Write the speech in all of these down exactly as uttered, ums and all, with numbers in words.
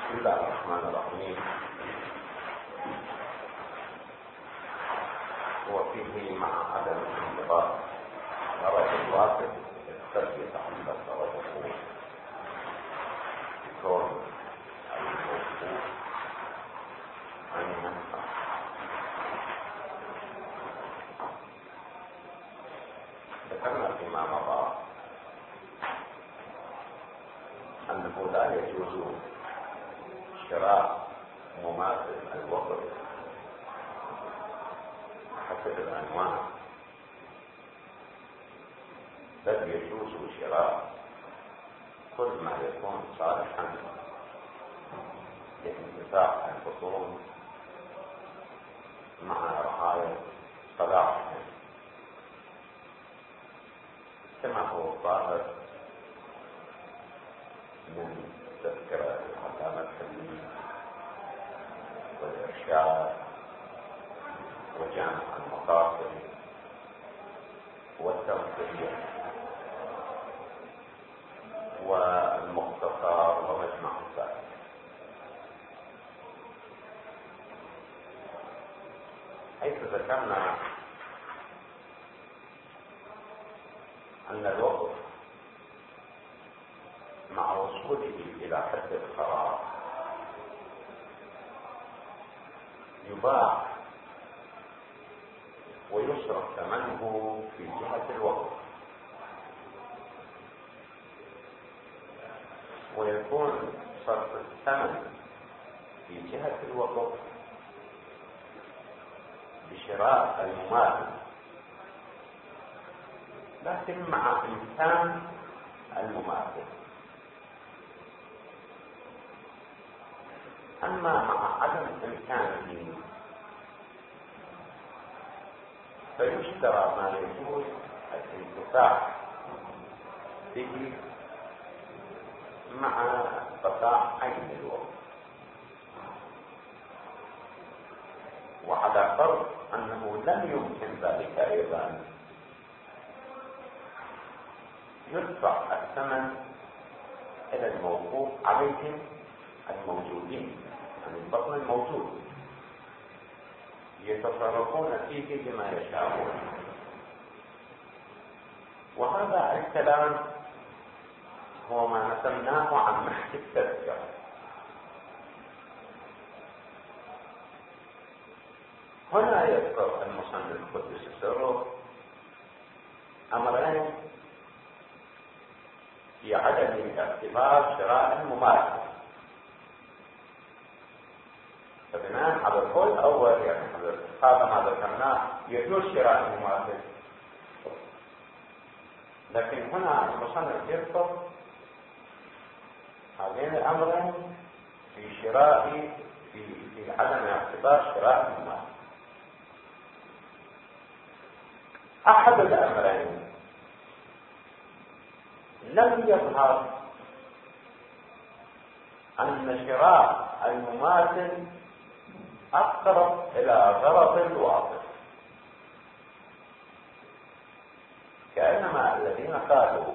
بسم الله الرحمن الرحيم. وفيه مع عدم الانضباط درجة الواقع التربية عند درجة كون الموقوف عن ينفع. ذكرنا فيما مضى أنه لا يجوز شراء مماثل الوقت حسب العنوان، بل يجوز شراء كل ما يكون صالحا لانتفاع البطون مع رعاية صلاحهم، كما هو ظاهر من تذكرة العلامة الحلمي والإرشاد وجامع المقاصد والتوصية والمختصر ومجمع الفائدة. حيث ذكرنا أن الوقف مع وصوله إلى حد القرار يباع ويصرف ثمنه في جهة الوقف، ويكون صرف الثمن في جهة الوقف بشراء المماثل، لكن مع إمكان المماثل. أما مع عدم إمكانه فيشترى ما يجوز الانتفاع به مع قطاع عين الوقت، وعلى فرض أنه لم يمكن ذلك أيضا يدفع الثمن إلى الموقوف عليهم الموجودين، يعني البطن الموجود يتصرفون فيه بما يشاءون. وهذا الكلام هو ما نسمناه عن محك التذكرة. هنا يذكر المصنف قدس سره أمرين في عدم اعتبار شراء المماثل، فبناء على القول الأول يعني هذا ما ذكرناه يجوز شراء المماثل، لكن هنا المصنف يذكر هذين الأمرين في شراء في في عدم اعتبار شراء المماثل. أحد الأمرين لم يظهر أن شراء المماثل أقرب إلى غرض الواقف، كأنما الذين قالوا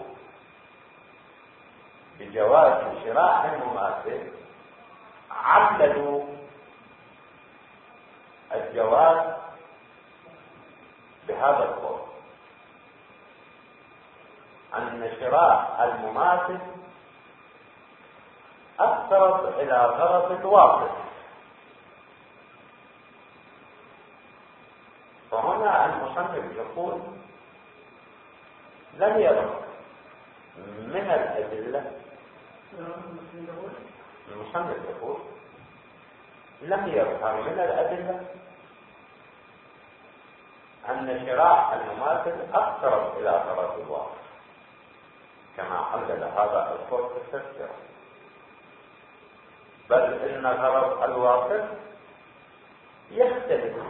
بجواز شراء المماثل عللوا الجواز بهذا القول، أن شراء المماثل أقرب إلى غرض الواقف. فهنا المصنف يقول لم يرد من الأدلة، المصنف يقول لم يظهر من الأدلة أن شراء المماثل أقرب إلى غرض الواقف كما علل هذا القول في التذكرة، بل إن غرض الواقف يختلف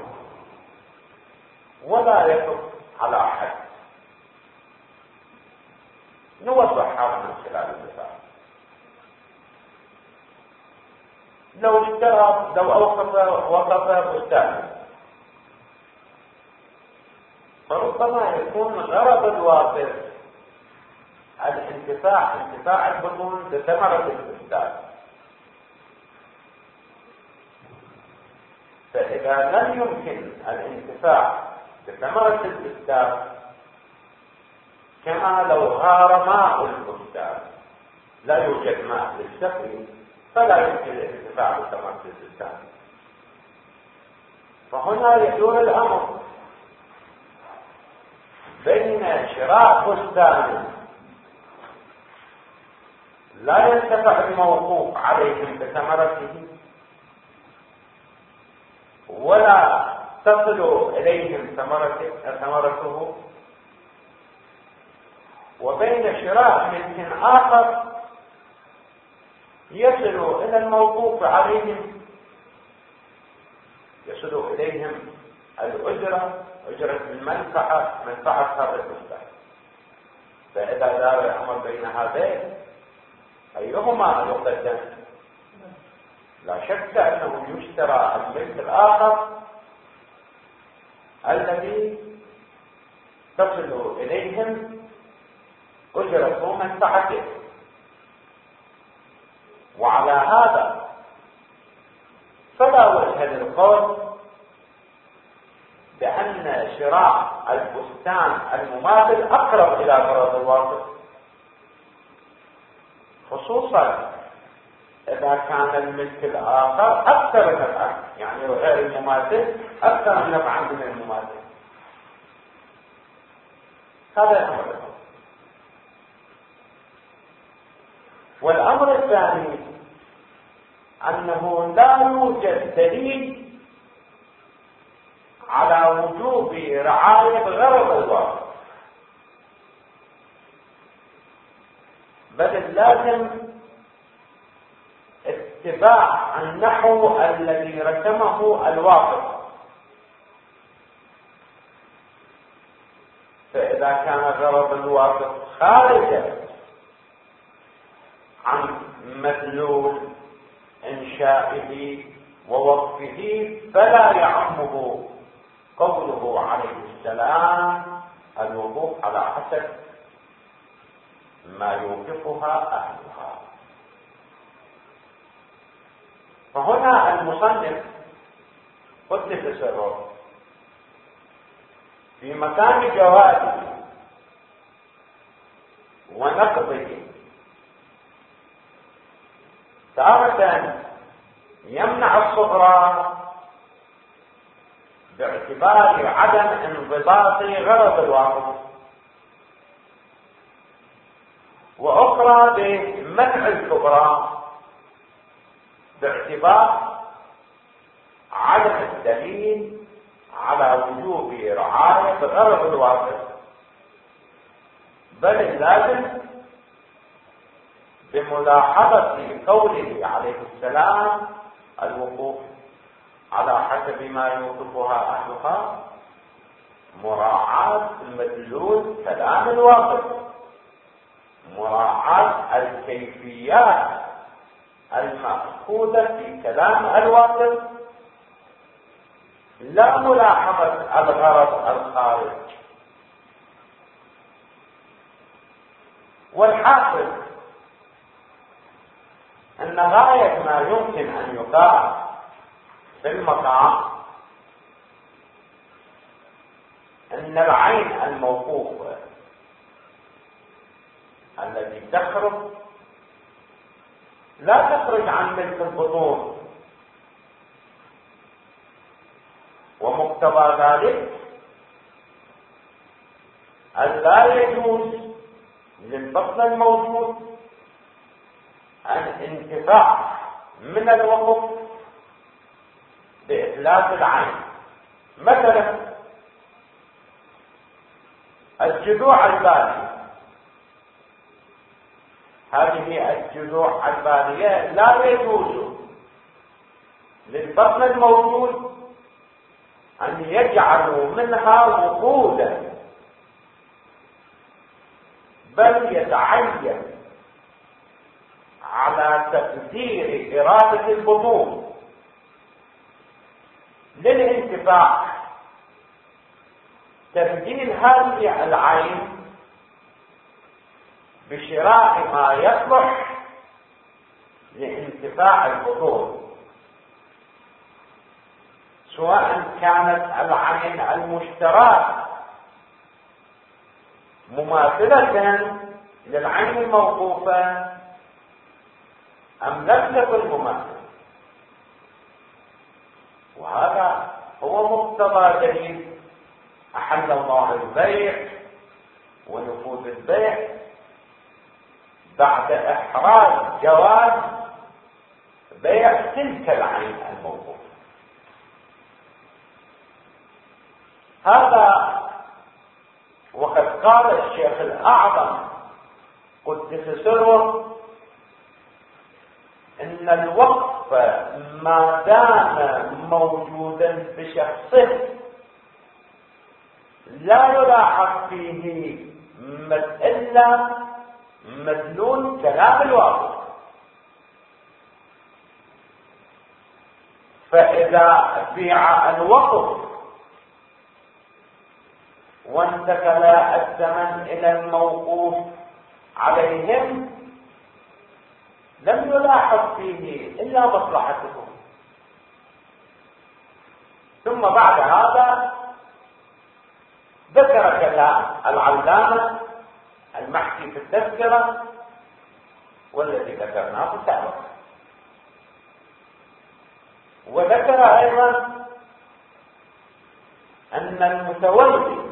ولا يقف على حد. نوضح هذا من خلال المثال. لو اشترى لو أوقف وقف بستانا فربما يكون غرض الواقف الانتفاع انتفاع البطون بثمرة البستان، فإذا لم يمكن الانتفاع بثمرة البستان كما لو غار ماء البستان، لا يوجد ماء للسقي فلا يمكن الانتفاع بثمرة البستان. فهنا يدور الأمر بين شراء بستان لا ينتفع الموقوف عليهم بثمرته ولا تصل إليهم ثمرته، وبين شراء ملك آخر يصل إلى الموقوف عليهم، يصل إليهم الأجرة، أجرة المنفعة، منفعة هذا البستان. فإذا دار الأمر بين هذين أيهما يقدم؟ لا شك أنه يشترى الملك الآخر الذي تصل إليهم أجرة منفعته. وعلى هذا فلا وجه للقول بأن شراء البستان المماثل أقرب إلى غرض الواقف، خصوصا إذا كان الملك الآخر أكثر نفعا، يعني غير المماثل أكثر نفعا من المماثل. هذا الأمر الأول. والأمر الثاني أنه لا يوجد دليل على وجوب رعاية غرض الواقف، بل اللازم اتباع النحو الذي رسمه الواقف. فإذا كان غرض الواقف خارجا عن مدلول إنشائه ووقفه فلا يعمه قوله عليه السلام الوقوف على حسب ما يوقفها أهلها. فهنا المصنف قدس سره في مكان جوازه ونقضه تارة يمنع الصغرى باعتبار عدم انضباط غرض الواقف، وأخرى بمنع الكبرى باعتبار عدم الدليل على وجوب رعاية غرض الواقف، بل اللازم بملاحظة قوله عليه السلام الوقوف على حسب ما يوقفها أهلها مراعاة المدلول كلام الواقف، مراعاة الكيفيات المأخوذة في كلام الواقف، لا ملاحظة الغرض الخارج. والحاصل أن غاية ما يمكن أن يقال في المقام أن العين الموقوفة التي تخرج لا تخرج عن ملك البطون، ومقتضى ذلك أن لا يجوز للبطن الموجود الانتفاع من الوقف بإتلاف العين. مثلا الجذوع البالية، هذه الجذوع البالية لا يجوز للبطن الموجود أن يجعلوا منها وقودا، بل يتعين على تقدير إرادة البطون للانتفاع تبديل هذه العين بشراء ما يصلح لانتفاع البطون، سواء كانت العين المشتراه مماثلة للعين الموقوفة أم لم تكن مماثلة. وهذا هو مقتضى دليل أحل الله البيع ونفوذ البيع بعد إحراز جواز بيع تلك العين الموقوفة. هذا وقد قال الشيخ الأعظم قدس سره إن الوقف ما دام موجودا بشخصه لا يلاحظ فيه إلا مدلول كلام الواقف. فإذا بيع الوقف وانتقل الزمن إلى الموقوف عليهم لم يلاحظ فيه إلا مصلحتهم. ثم بعد هذا ذكر كلام العلامة المحكي في التذكرة والذي ذكرناه سابقا، وذكر أيضا أن المتولي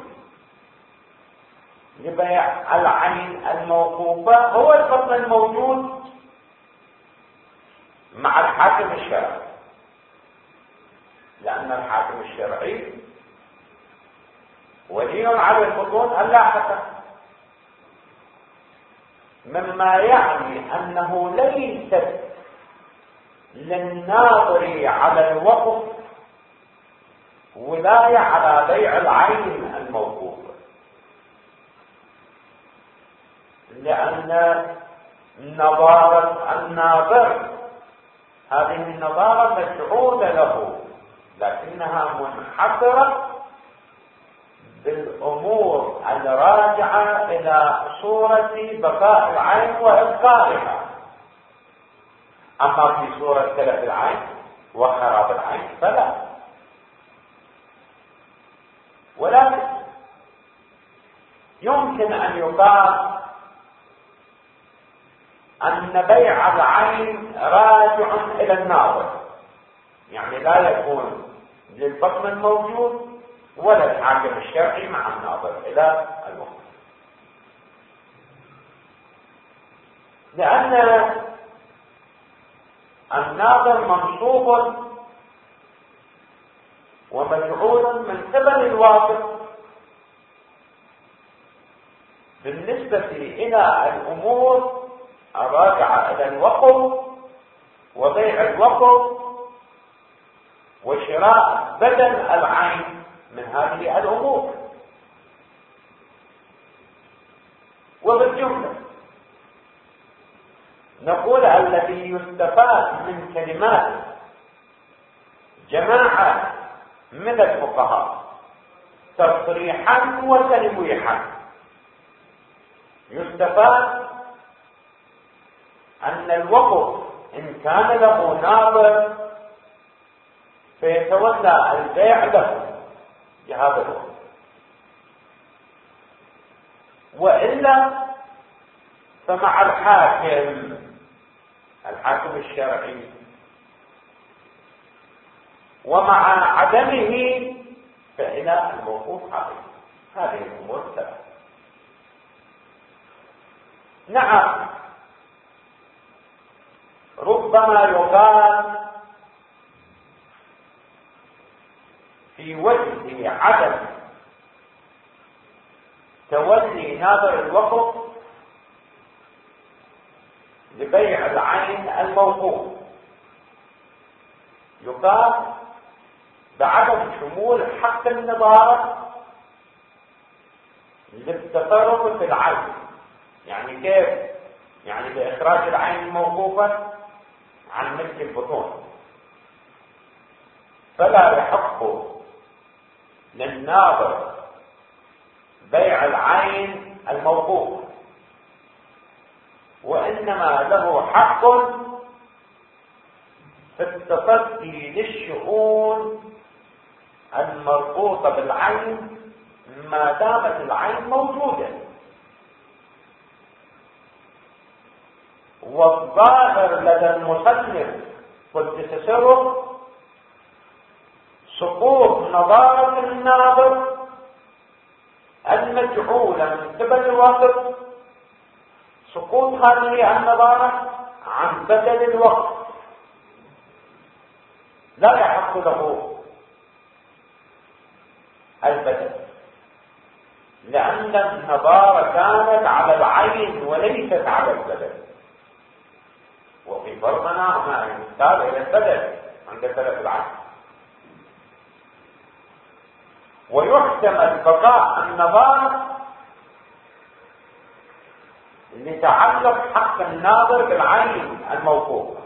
لبيع العين الموقوفة هو الفصل الموجود مع الحاكم الشرعي، لأن الحاكم الشرعي ولي على البطون اللاحقة، مما يعني أنه ليست للناظر على الوقف ولاية على بيع العين الموقوفة، لأن نظارة الناظر هذه النظارة مشعورة له، لكنها منحصرة بالأمور الراجعة إلى صورة بقاء العين وإبقائها. أما في صورة تلف العين وخراب العين فلا. ولكن يمكن أن يقال أن بيع العين راجع إلى الناظر، يعني لا يكون للفصل الموجود ولا الحاكم الشرعي مع الناظر إلى الوقت، لأن الناظر منصوب ومجعول من قبل الواقف بالنسبة إلى الأمور الراجعة إلى الوقف وبيع الوقف وشراء بدل العين من هذه الأمور. وبالجملة نقول الذي يستفاد من كلمات جماعة من الفقهاء تصريحا وتلويحا، يستفاد أن الوقف إن كان له ناظر فيتولى البيع له بهذا الوقت، وإلا فمع الحاكم الحاكم الشرعي ومع عدمه فإلى الموقوف عليه. هذه الأمور ثلاثة. نعم، ربما يقال في وجه عدم تولي ناظر الوقف لبيع العين الموقوف، يقال بعدم شمول حق النظارة للتصرف في العين. يعني كيف؟ يعني بإخراج العين الموقوفة عن ملك البطون، فلا يحق للناظر بيع العين الموقوفة، وإنما له حق في التصدي للشؤون المربوطة بالعين ما دامت العين موجودة. والظاهر لدى المصنف قدس سره سقوط نظارة الناظر المجعولة من قبل الوقت، سقوط هذه النظارة عن بدل الوقت، لا يحق له البدل، لأن النظارة كانت على العين وليست على البدل. وفي فرضنا هنا يحتاج إلى البدل عند تلف العين. ويحتمل بقاء النظارة لتعلق حق الناظر بالعين الموقوفة،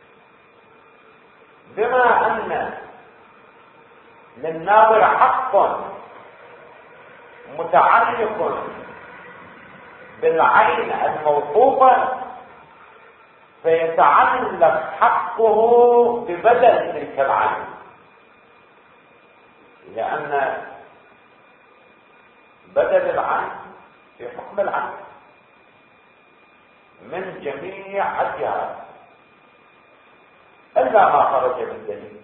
بما أن للناظر حق متعلق بالعين الموقوفة، فيتعلق حقه ببدل تلك العين، لأن بدل العين في حكم العين من جميع الجهات إلا ما خرج بالدليل.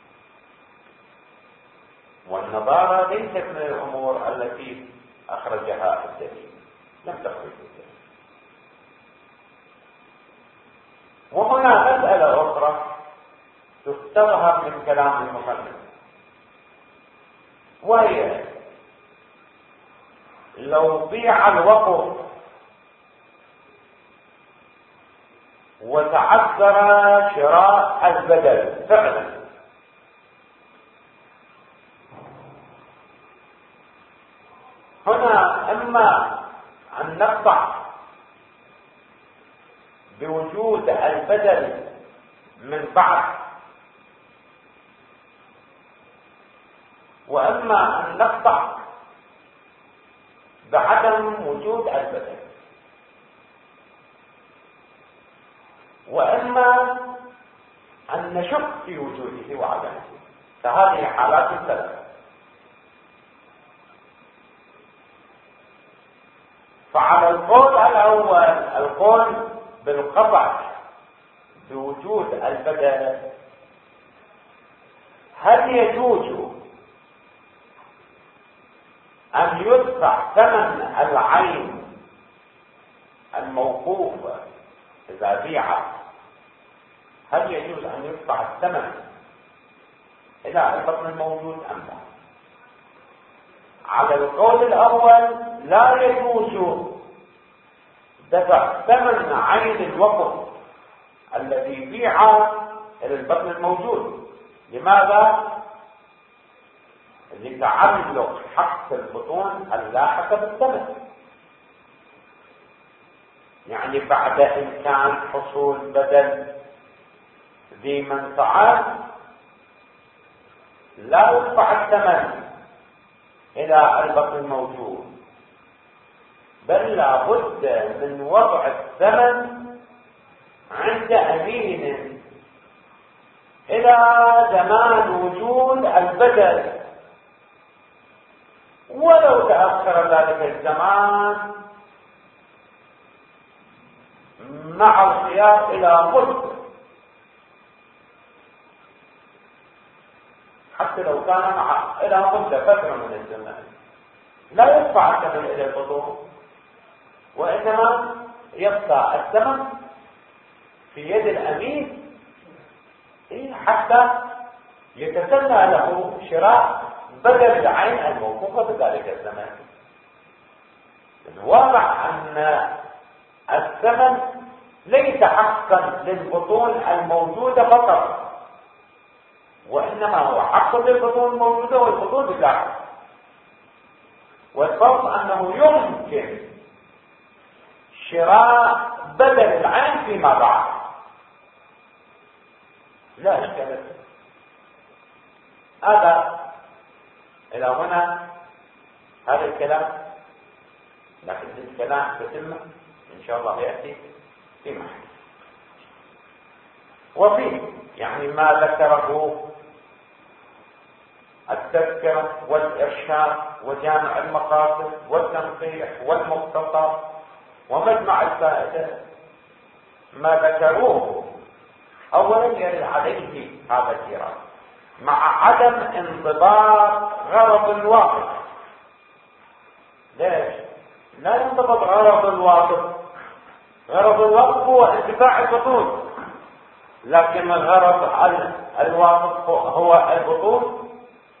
والنظارة ليست من الأمور التي أخرجها الدليل، لم تخرج بالدليل. وهنا مسألة أخرى تستظهر من كلام المصنف، وهي لو بيع الوقف وتعذر شراء البدل فعلا، هنا اما ان نقطع بوجود البدل من بعد، واما ان نقطع بعدم وجود البدل، واما ان نشك في وجوده وعدمه. فهذه حالات ثلاثه. فعلى القول الاول، القول بالقطع بوجود البدل، هل يجوز أن يدفع ثمن العين الموقوفة إذا بيعت؟ هل يجوز أن يدفع الثمن إلى البطن الموجود أم لا؟ على القول الأول لا يجوز دفع ثمن عين الوقف الذي بيع إلى البطن الموجود. لماذا؟ لتعلق حق البطون اللاحقة بالثمن، يعني بعد إمكان حصول بدل ذي منفعات لا يدفع الثمن إلى البطن الموجود، بل لا بد من وضع الثمن عند أمين إلى زمان وجود البدل، ولو تأخر ذلك الزمان مع الخيار إلى مدة، حتى لو كان مع إلى مدة فترة من الزمان لا يدفع الثمن إلى البطون، وإنما يبقى الثمن في يد الأمين حتى يتسنى له شراء بدل العين الموقوفة بذلك الزمان. الواضح أن الثمن ليس حقا للبطون الموجودة فقط، وإنما هو حق للبطون الموجودة والبطون بذلك. والفرق أنه يمكن شراء بدل العين فيما بعد، لا إشكال. هذا إلى هنا هذا الكلام، لكن الكلام بتم إن شاء الله يأتي في محل. وفيه يعني ما ذكره التذكرة والإرشاد وجامع المقاصد والتنقيح والمختصر ومجمع الفائدة ما ذكروه أولا يرد عليه هذا الجرام مع عدم انضباط غرض الواقف. ليش؟ لا ينضبط غرض الواقف. غرض الواقف هو انتفاع البطون، لكن الغرض الواقف هو البطون.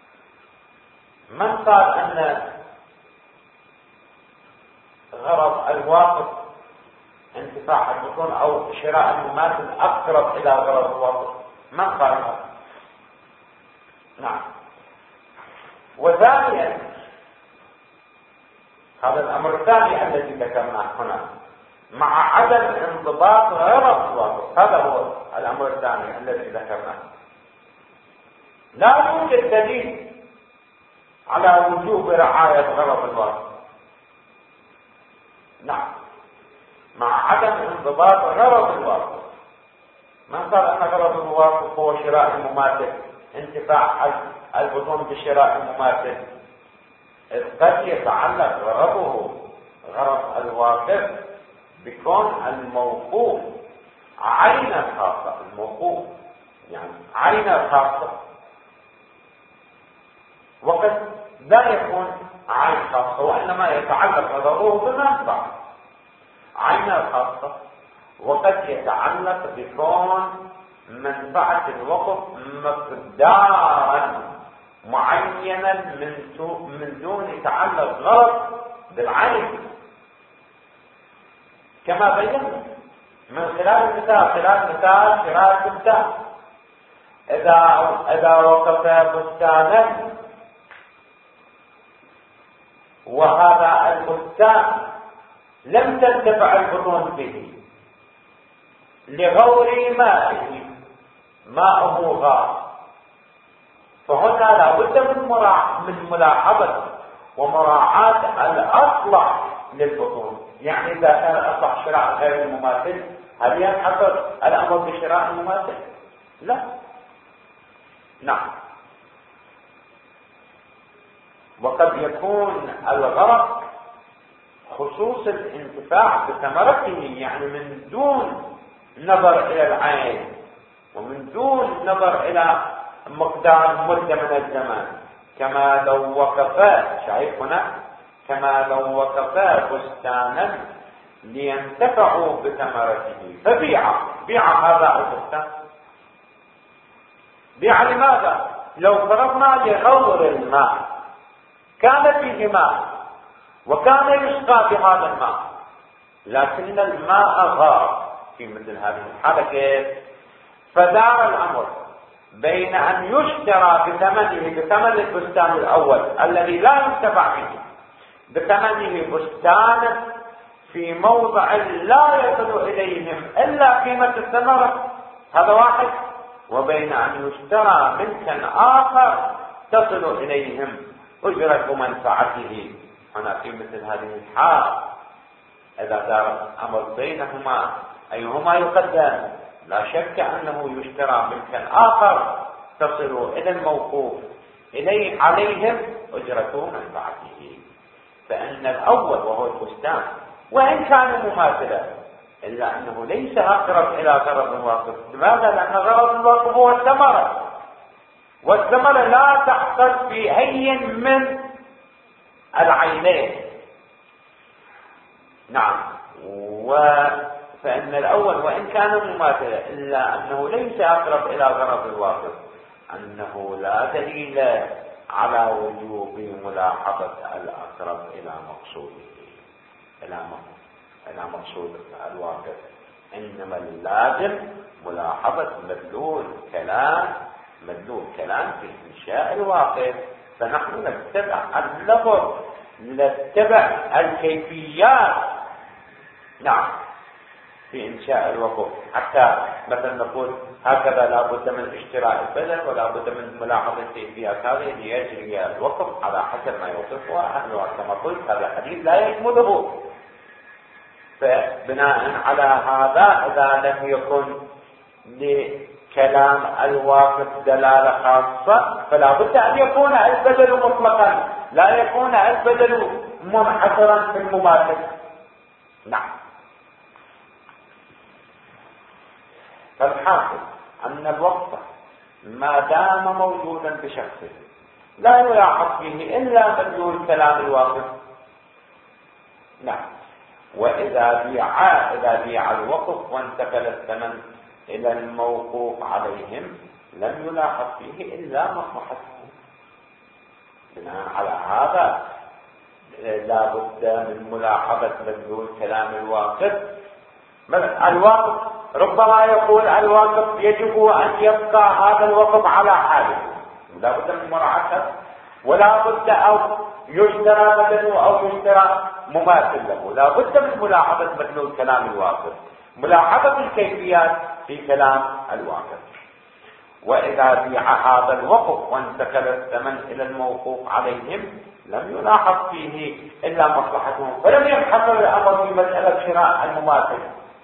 من قال أن غرض الواقف انتفاع البطون أو شراء المماثل أقرب إلى غرض الواقف؟ من قال هذا؟ نعم. وثانيا هذا الأمر الثاني الذي ذكرناه هنا مع عدم انضباط غرض الواقف، هذا هو الأمر الثاني الذي ذكرناه. لا يوجد دليل على وجوب رعاية غرض الواقف. نعم، مع عدم انضباط غرض الواقف. من قال أن غرض الواقف هو شراء المماثل، انتفاع البطون بشراء المماثل؟ قد يتعلق غرضه غرض الواقف بكون الموقوف عينا خاصة، الموقوف يعني عينا خاصة، وقد لا يكون عين خاصة، وإنما يتعلق غرضه بمنفعة عينا خاصة، وقد يتعلق بكون منفعة الوقف مقدارا معينا من دون تعلق غرض بالعين، كما بينا من خلال المثال. خلال مثال شراء البستان، إذا إذا وقف بستانا وهذا البستان لم تنتفع البطون به لغور مائه، ماءه غار، فهنا لا بد من من ملاحظة ومراعاة الأصلح للبطون. يعني إذا كان الأصلح شراء غير المماثل، هل ينحصر الأمر بشراء المماثل؟ لا. نعم. وقد يكون الغرض خصوص الانتفاع بثمرته، يعني من دون نظر إلى العين ومن دون نظر إلى مقدار مدة من الزمان، كما لو وقف، شايف هنا، كما لو وقف بستانا لينتفعوا بثمرته فبيع بيع هذا البستان. بيع لماذا؟ لو فرضنا لغور الماء، كان فيه ماء وكان يسقى بهذا الماء، لكن الماء غار في مثل هذه الحالة، كيف؟ فدار الأمر بين أن يشترى بثمنه بثمن البستان الأول الذي لا ينتفع به، بثمنه بستان في موضع لا يصل إليهم إلا قيمة الثمرة، هذا واحد، وبين أن يشترى ملكا آخر تصل إليهم أجرة منفعته. هنا في مثل هذه الحال إذا دار الأمر بينهما أيهما يقدم؟ لا شك أنه يشترى ملكا آخر تصل إلى الموقوف إليه عليهم أجرة منفعته. فإن الأول وهو البستان وإن كان مماثلا إلا أنه ليس أقرب إلى غرض الواقف. لماذا؟ لأن غرض الواقف هو الثمرة، والثمرة لا تحصل في أي من العينين. نعم. فإن الأول وإن كان مماثلا إلا أنه ليس أقرب إلى غرض الواقف، أنه لا دليل على وجوب ملاحظة الأقرب إلى مقصوده إلى إلى مقصود الواقف، إنما اللازم ملاحظة مدلول كلام مدلول كلام في إنشاء الواقف. فنحن نتبع اللفظ، نتبع الكيفيات. نعم، في إنشاء الوقف، حتى مثلا نقول هكذا لا بد من اشتراء البدن ولا بد من ملاحظة الكيفيات هذه ليجري الوقف على حسب ما يوصفها أهلها. كما قلت هذا الحديث لا يشمله. فبناء على هذا إذا لم يكن كلام الواقف دلالة خاصة فلا بد أن يكون البدل مطلقا، لا يكون البدل منحصرا في المماثل. نعم. فالحاصل أن الوصف ما دام موجودا بشخصه لا يلاحظ فيه إلا مدلول كلام الواقف. نعم. وإذا بيع إذا بيع الوقف وانتقل الثمن إلى الموقوف عليهم لم يلاحظ فيه إلا مصلحته. بناء على هذا لا بد من ملاحظة مدلول كلام الواقف. الواقف ربما يقول الواقف يجب أن يبقى هذا الوقف على حاله، لا بد من مراعاته، ولا بد أو يشترى بدله أو يشترى مماثل له، لا بد من ملاحظة مدلول كلام الواقف، ملاحظة الكيفيات في كلام الواقف. وإذا بيع هذا الوقف وانتقل الثمن إلى الموقوف عليهم لم يلاحظ فيه إلا مصلحتهم، فلم ينحصر الأمر في مسألة شراء المماثل.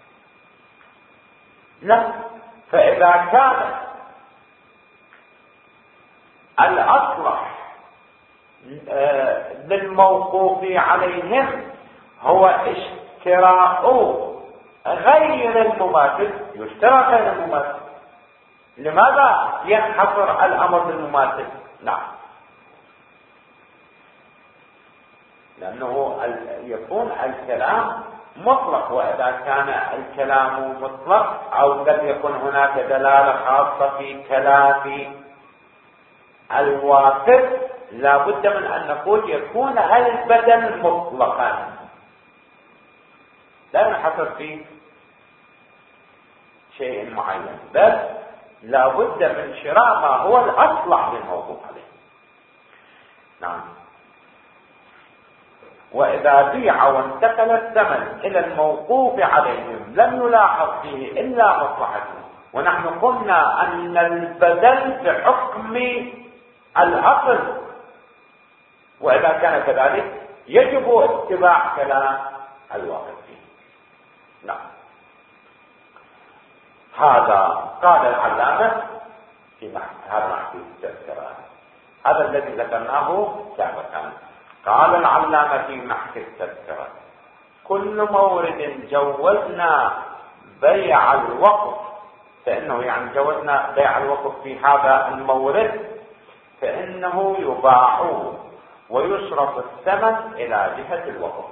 لا، فإذا كان الأصلح للموقوف عليهم هو اشتراء غير المماثل، يشترى غير المماثل، لماذا ينحصر الأمر بالمماثل؟ نعم، لأنه يكون الكلام مطلق، وإذا كان الكلام مطلق أو لم يكن هناك دلالة خاصة في كلام الواقف لا بد من أن نقول يكون البدل مطلقا لا ينحصر في شيء معين، بل لا بد من شراء ما هو الأصلح للموقوف عليه. نعم. وإذا بيع وانتقل الثمن إلى الموقوف عليهم لم يلاحظ فيه إلا مصلحته. ونحن قلنا أن البدل بحكم الأصل، وإذا كان كذلك يجب اتباع كلام الواقف فيه. نعم. هذا قال العلامة في هذا محكي التذكرة، هذا الذي ذكرناه سابقا. قال العلامة في محكي التذكرة: كل مورد جوزنا بيع الوقف، فإنه يعني جوزنا بيع الوقف في هذا المورد، فإنه يباع ويصرف الثمن إلى جهة الوقف.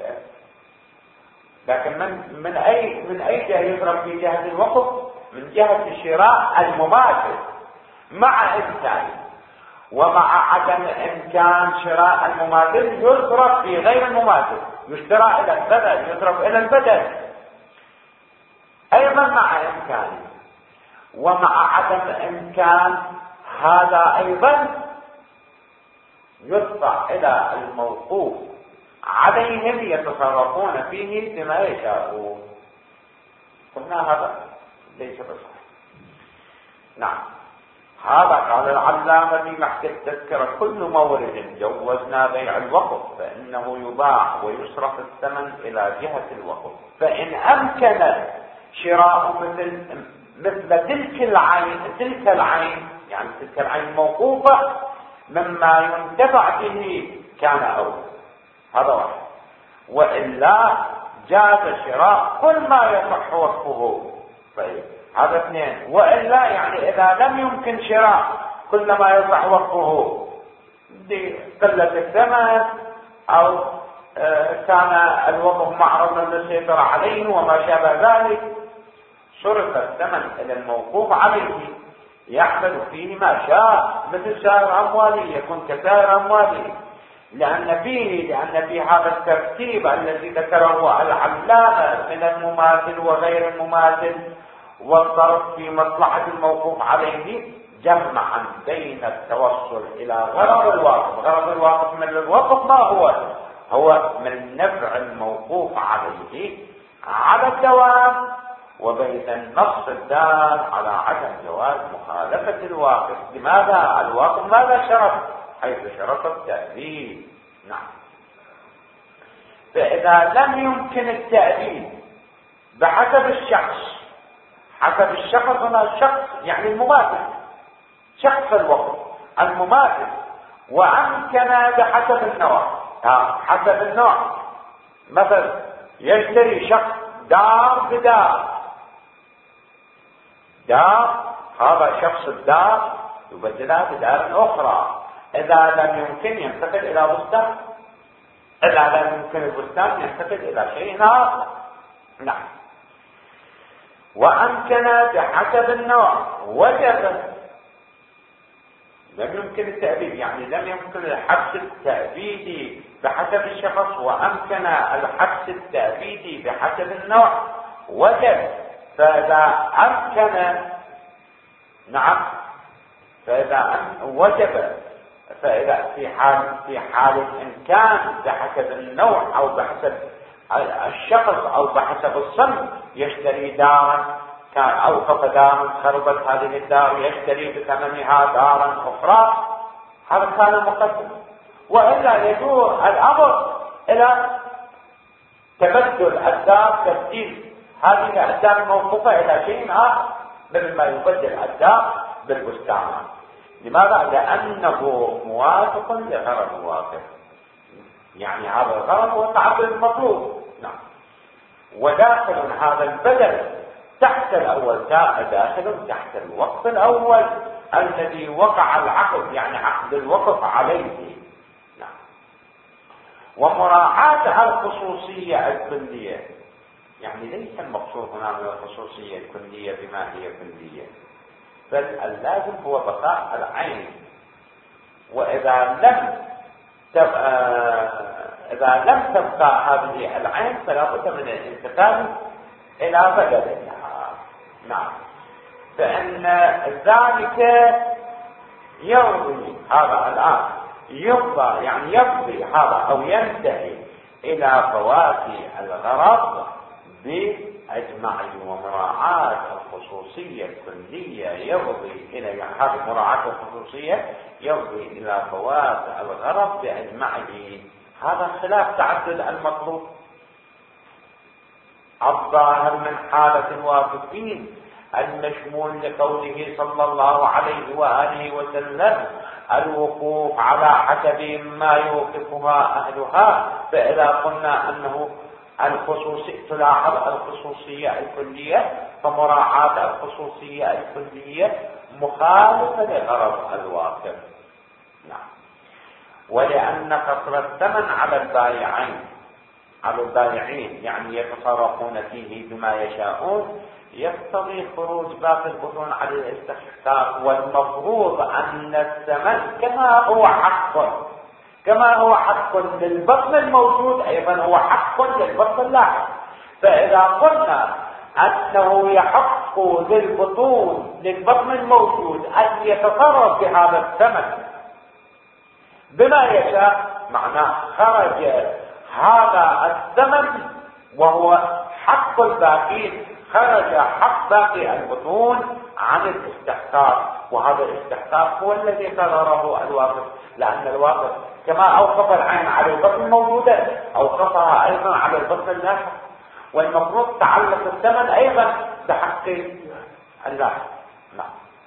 لكن من من أي من أي جهة يصرف في جهة الوقف؟ من جهة شراء المماثل مع إمكانه، ومع عدم إمكان شراء المماثل يصرف في غير المماثل، يشترى إلى البدل، يصرف إلى البدل أيضا مع إمكانه. ومع عدم إمكان هذا أيضا يدفع إلى الموقوف عليهم يتصرفون فيه بما يشاءون. قلنا هذا ليس بصحيح. نعم. هذا قال العلامة في محكي التذكرة: كل مورد جوزنا بيع الوقف فإنه يباع ويصرف الثمن إلى جهة الوقف، فإن أمكن شراء مثل مثل تلك العين تلك العين يعني تلك العين الموقوفة مما ينتفع به كان أول، هذا واحد. وإلا جاز شراء كل ما يصح وقفه، طيب هذا اثنين. وإلا يعني إذا لم يمكن شراء كل ما يصح وقفه بقلة الثمن أو كان الوقف معرضا للسيطرة عليه وما شابه ذلك، صرف الثمن إلى الموقوف عليه يحمل فيه ما شاء مثل سائر أمواله، يكون كسائر أمواله، لأن فيه لأن في هذا الترتيب الذي ذكره العلامة من المماثل وغير المماثل والصرف في مصلحة الموقوف عليه جمعا بين التوصل إلى غرض الواقف. غرض الواقف من الوقف ما هو؟ هو من نفع الموقوف عليه على الدوام، وبين النص الدال على عدم جواز مخالفة الواقف. لماذا؟ الواقف ماذا شرط؟ حيث شرط التأبيد. نعم. فإذا لم يمكن التأبيد بحسب الشخص حسب الشخص هنا الشخص يعني المماثل، شخص الوقت المماثل. وأمكن بحسب النوع، حسب النوع. مثلا يشتري شخص دار بدار، دار هذا شخص الدار يبدلها بدار أخرى. إذا لم يمكن ينتقل إلى بستان، إذا لم يمكن البستان ينتقل إلى شيء آخر. نعم. وأمكن بحسب النوع وجب، لم يمكن التأبيد يعني لم يمكن الحبس التأبيدي بحسب الشخص، وأمكن الحبس التأبيدي بحسب النوع وجب. فإذا أمكن نعم فإذا وجب، فإذا في حال في حال الإمكان بحسب النوع أو بحسب الشخص أو بحسب الصنف، يشتري دارا كان أوقف دارا خربت هذه الدار يشتري بثمنها دارا أخرى، هذا كان مقدم. وإلا يدور الأمر إلى تبدل الدار، تبديل هذه الدار الموقوفة إلى شيء آخر، مثل ما يبدل الدار بالبستان. لماذا؟ لأنه موافق لغرض الواقع، يعني هذا الغرض هو التعبد المطلوب. نعم. وداخل هذا البدل تحت الأول، داخل تحت الوقف الأول الذي وقع العقد، يعني عقد الوقف عليه. نعم. ومراعاة الخصوصية الكلية، يعني ليس المقصود هنا من الخصوصية الكلية بما هي كلية، بل اللازم هو بقاء العين. وإذا لم تبقى إذا لم تبقى هذه العين فلا بد من الانتقال إلى بدلها. نعم. فإن ذلك يرضي هذا الآن يرضى يعني يقضي هذا أو ينتهي إلى فوات الغرض بأجمعه، ومراعاة الخصوصية الكلية يرضي إلى يعني هذه مراعاة الخصوصية يرضي إلى فوات الغرض بأجمعه. هذا خلاف تعدد المطلوب. الظاهر من حالة الواقفين المشمول لقوله صلى الله عليه وآله وسلم الوقوف على حسب ما يوقفها أهلها. فإذا قلنا أنه الخصوصية تلاحظ الخصوصية الكلية، فمراعاة الخصوصية الكلية مخالفة لغرض الواقف. نعم. ولأن قصر الثمن على البائعين على البائعين يعني يتصرفون فيه بما يشاءون، يقتضي خروج باقي البطون على الاستحقاق. والمفروض أن الثمن كما هو حق كما هو حق للبطن الموجود أيضا هو حق للبطن اللاحق. فإذا قلنا أنه يحق للبطون للبطن الموجود أن يتصرف بهذا الثمن بما يشاء، معناه خرج هذا الثمن وهو حق الباقين، خرج حق باقي البطون عن الاستحقاق. وهذا الاستحقاق هو الذي قرره الواقف، لأن الواقف كما أوقف العين على البطن الموجودة أوقفها أيضا على البطن اللاحق، والمفروض تعلق الثمن أيضا بحق اللاحق. نعم.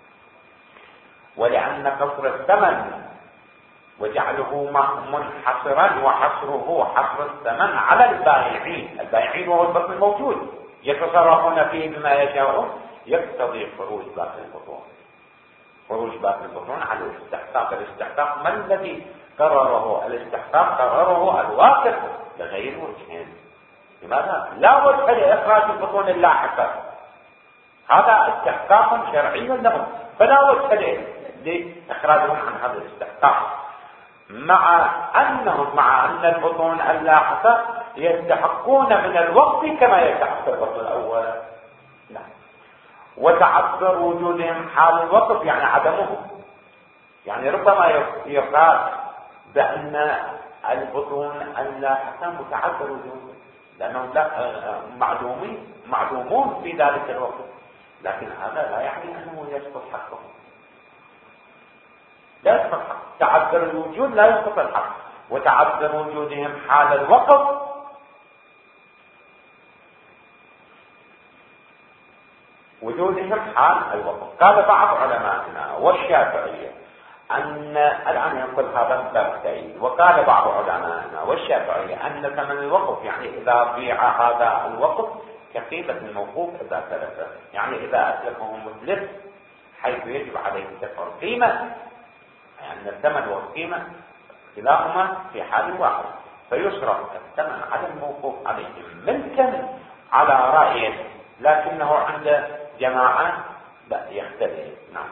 ولأن قصر الثمن وجعله منحصرا وحصره حصر الثمن على البائعين البائعين وهو البطن الموجود يتصرفون فيه بما يشاءون، يقتضي خروج باقي البطون خروج باقي البطون على الاستحقاق. الاستحقاق من الذي قرره؟ الاستحقاق قرره الواقف لغير وجهين. لماذا؟ لا وجه لإخراج البطون اللاحقة، هذا استحقاق شرعي لهم، فلا وجه لإخراجهم عن هذا الاستحقاق، مع أنهم مع أن البطون اللاحقة يستحقون من الوقت كما يستحق البطن الأول. لا. وتعذر وجودهم حال الوقف يعني عدمه، يعني ربما يقال بأن البطون اللاحقة متعذر وجودهم لأنهم معلومين معلومون في ذلك الوقت، لكن هذا لا يعني أنه يسقط حقهم، لا يسقط حق. تعذر الوجود لا يسقط الحق. وتعذر وجودهم حال الوقف وجود وجودهم حال الوقف. قال بعض علمائنا والشافعية أن الآن ينقل هذا الباب، وقال بعض علمائنا والشافعية أن ثمن الوقف يعني إذا بيع هذا الوقف كقيمة الموقوف إذا تلف، يعني إذا أتلفه متلف حيث يجب عليه دفع القيمة، يعني الثمن والقيمة كلاهما في حال واحد، فيصرف الثمن على الموقوف عليه ملكا على رأيه، لكنه عند جماعة لا يختلف. نعم.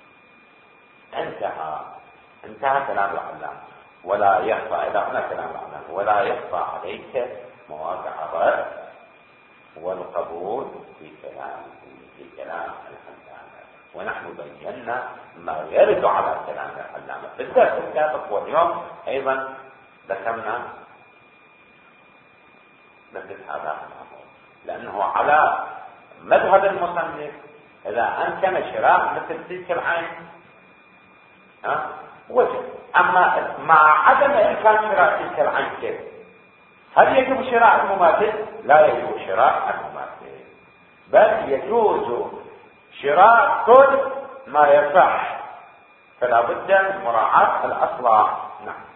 انتهى انتهى كلام العلامة. ولا يخفى إلى هنا كلام العلامة ولا يخفى عليك مواقع الرد والقبول في كلام في كلام العلامة، ونحن بينا ما يرد على كلام العلامة في الدرس السابق، واليوم أيضا ذكرنا مثل هذا الأمر، لأنه على مذهب المصنف إذا أمكن شراء مثل تلك العين ها وجه، أما مع عدم إمكان شراء تلك العين كيف؟ هل يجب شراء المماثل؟ لا يجب شراء المماثل، بل يجوز شراء كل ما يصح، فلا بد من مراعاة الأصل. نعم.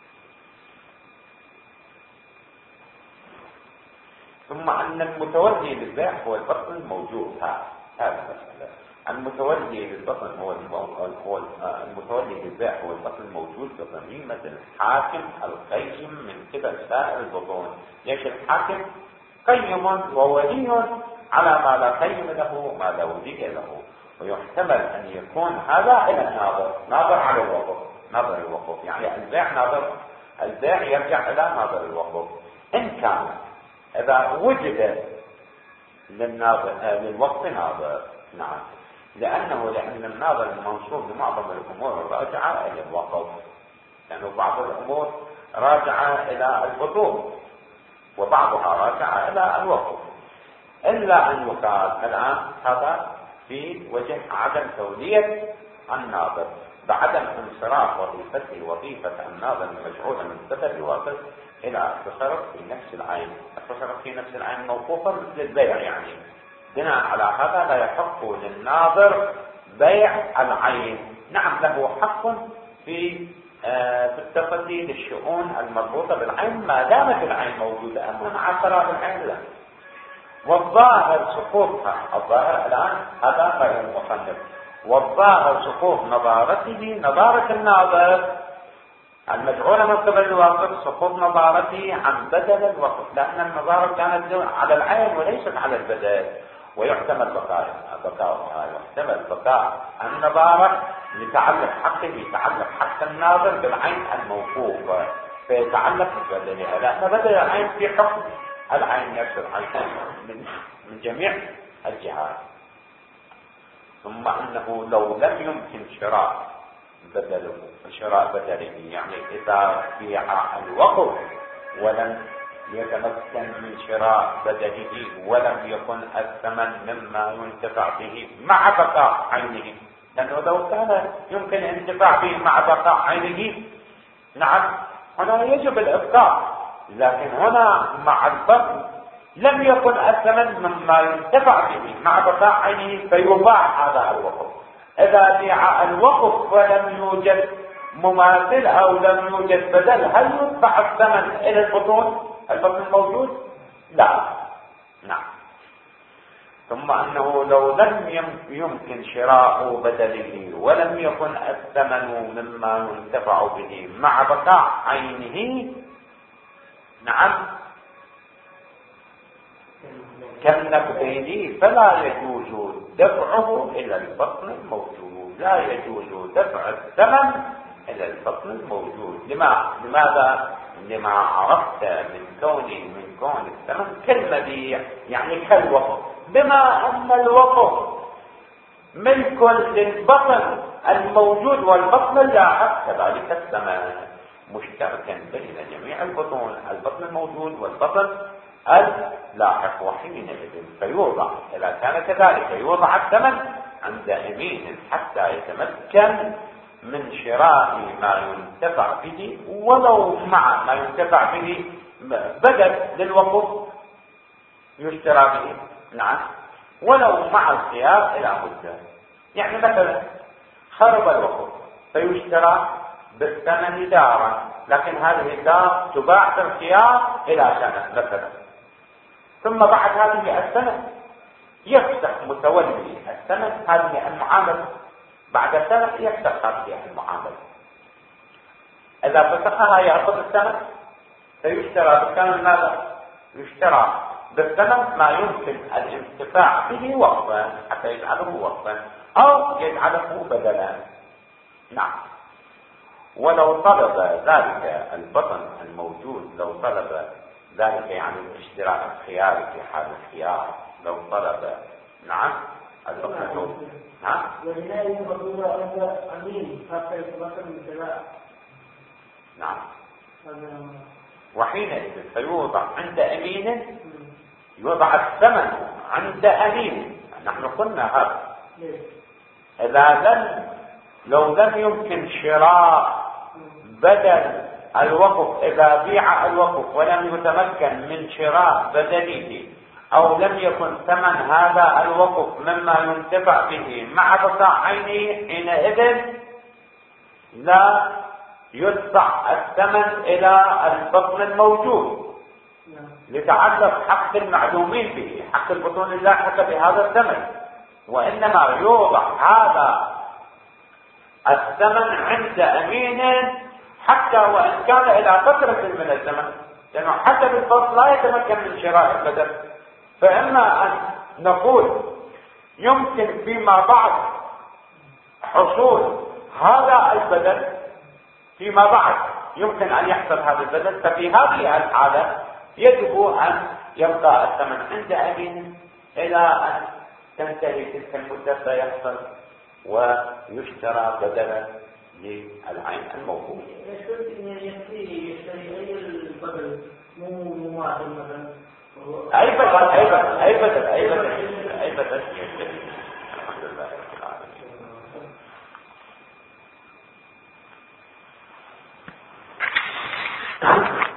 ثم أن المتولي للبيع هو البطن الموجود. هذا المسألة المتولي للبطن هو هو المتولي للبيع هو البطن الموجود بضميمة الحاكم القيم من قبل سائر البطون. ليش الحاكم قيم وولي على ما لا قيم له ما لا ولي له، ويحتمل أن يكون هذا إلى الناظر، ناظر على الوقف، ناظر الوقف يعني البيع ناظر، البيع يرجع إلى ناظر الوقف. إن كان إذا وجد للناظر للوقف ناظر. نعم. لأنه لأن الناظر المنصوب لمعظم الأمور الراجعة إلى الوقف، لأنه بعض الأمور راجعة إلى البطون وبعضها راجعة إلى الوقف، إلا أن يقال الآن هذا في وجه عدم تولية الناظر بعدم انصراف وظيفته وظيفة الناظر المجعولة من سبب الوقف إلى التصرف في نفس العين. التصرف في نفس العين موقوفا للبيع، يعني بناء على هذا لا يحق للناظر بيع العين. نعم له حق في آه في التصدي للشؤون المربوطة بالعين ما دامت العين موجودة، أما مع خراب العين لا. والظاهر سقوطها، الظاهر الآن هذا غير المصنف، والظاهر سقوط نظارته نظارة الناظر المجعولة من قبل الواقف، سقوط نظارته عن بدل الوقف، لأن النظارة كانت على العين وليست على البدل، ويحتمل بقاء بقاء يحتمل بقاء النظارة لتعلق حقه يتعلق حق الناظر بالعين الموقوفة فيتعلق ببدلها، لأن بدل العين في حكم العين نفس العين من من جميع الجهات. ثم أنه لو لم يمكن شراء بدله شراء بدله، يعني إذا بيع الوقف ولم يتمكن من شراء بدله ولم يكن الثمن مما ينتفع به مع بقاء عينه، لأنه لو كان يمكن الانتفاع به مع بقاء عينه نعم هنا يجب الإبقاء، لكن هنا مع البطن لم يكن الثمن مما ينتفع به مع بقاء عينه فيباع هذا الوقف. إذا بيع الوقف ولم يوجد مماثل أو لم يوجد بدل، هل يدفع الثمن إلى البطون؟ البطن الموجود؟ لا. نعم. ثم أنه لو لم يمكن شراء بدله ولم يكن الثمن مما ينتفع به مع بقاء عينه نعم كالنقدين، فلا يجوز دفعه إلى البطن الموجود، لا يجوز دفع الثمن إلى البطن الموجود. لما؟ لماذا؟ لما عرفت من كون من كون الثمن كالمبيع، يعني كالوقف، بما أن الوقف ملك للبطن الموجود والبطن اللاحق، كذلك الثمن مشتركا بين جميع البطون، البطن الموجود والبطن اللاحق، وحينئذ فيوضع إذا كان كذلك يوضع الثمن عند أمين حتى يتمكن من شراء ما ينتفع به ولو مع ما ينتفع به بدل للوقف يشترى به. نعم. ولو مع الخيار إلى مدة. يعني مثلا خرب الوقف فيشترى بالثمن دارا، لكن هذه الدار تباع بالخيار إلى سنة مثلا، ثم بعد هذه السنة يفسخ متولي السنة هذه المعاملة، بعد سنة يفسخ هذه المعاملة. إذا فسخها يأخذ السنة فيشترى بالثمن ماذا؟ يشترى بالثمن ما يمكن الانتفاع به وقفا حتى يجعله وقفا أو يجعله بدلا. نعم. ولو طلب ذلك البطن الموجود، لو طلب ذلك يعني الاشتراء الخياري في حال الخيار، لو طلب نعم البطن الموجود. نعم. وهنا يفضل أن أمين حتى يتبطن بالثلاث. نعم. وحينئذ فيوضع عند أمين، يوضع الثمن عند أمين. نحن قلنا هذا إذا لم لو لم يمكن شراء بدل الوقف، إذا بيع الوقف ولم يتمكن من شراء بدله، أو لم يكن ثمن هذا الوقف مما ينتفع به مع بقاء عينه، حينئذ لا يدفع الثمن إلى البطن الموجود لتعلق حق المعلومين به، حق البطون اللاحقة بهذا الثمن، وإنما يوضع هذا الثمن عند أمين حتى وإن كان إلى فترة من الزمن، لأنه حتى بالفصل لا يتمكن من شراء البدل. فإما أن نقول يمكن فيما بعد حصول هذا البدل، فيما بعد يمكن أن يحصل هذا البدل، ففي هذه الحالة يجب أن يبقى الثمن عند أمين إلى أن تنتهي تلك المدة فيحصل ويشترى بدلا للعين الموجود. يكفي يشتري أي البدل مو مو واحد مثلا. أي بدل أي بدل أي بدل أي بدل أي بدل يشتري. الحمد لله رب العالمين.